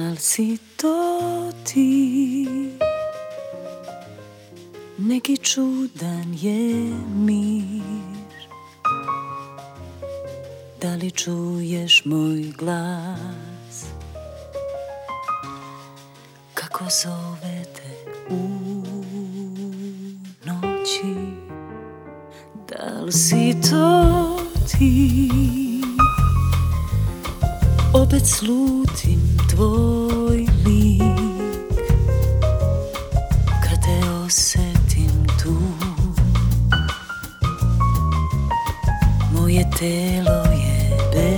Da li si to ti? Neki čudan je mir. Da li čuješ moj glas? Kako zove te u noći? Da li si to ti? Opet slutim tvoj lik kad te osetim tu. Moje telo je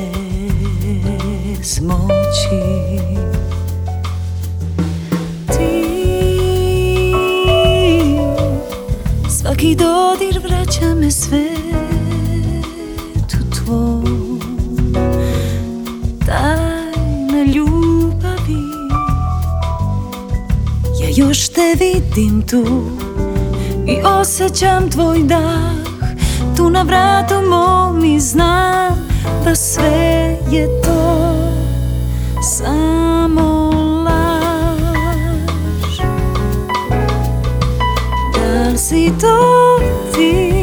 bez moći. Ti, svaki dodir vraća me svetu tvoj. Tajna ljubavi, ja još te vidim tu i osjećam tvoj dah tu na vratu mom i znam da sve je to samo laž. Da li si to ti?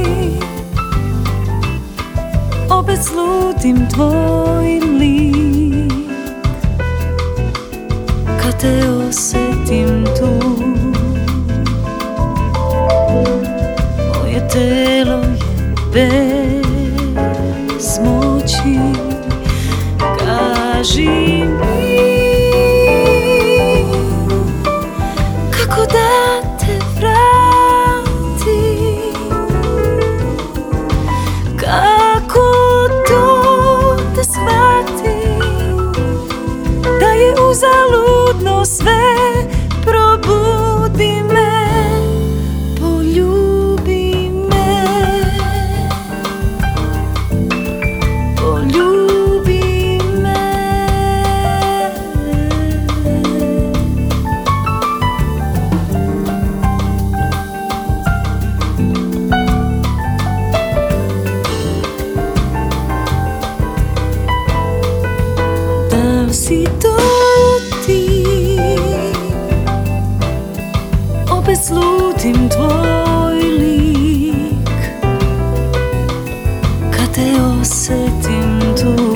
Opet slutim tvoj lik kad te osetim tu. Moje telo je bez moći. Kaži mi kako da te vratim, kako to da shvatim da je uzaludno sve. Probudi me, poljubi me, poljubi me. Da li si to ti? Opet slutim tvoj lik kad te osetim tu.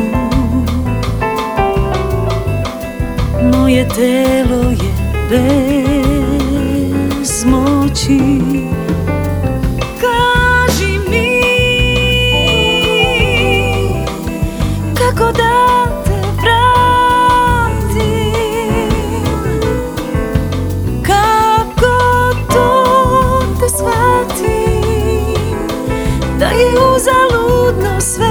Moje telo je bez moći. Kaži mi kako da te vratim, kako to da shvatim da je uzaludno sve.